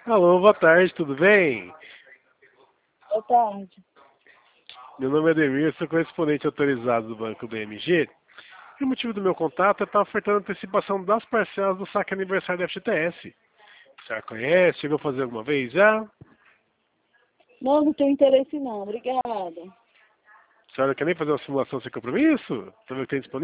Alô, boa tarde, tudo bem? Boa tarde. Meu nome é Ademir, sou correspondente autorizado do Banco BMG. E o motivo do meu contato é estar ofertando antecipação das parcelas do saque aniversário da FGTS. A senhora conhece? Chegou a fazer alguma vez já? Não, não tenho interesse não. Obrigada. A senhora quer nem fazer uma simulação sem compromisso? Pra ver o que tem disponível?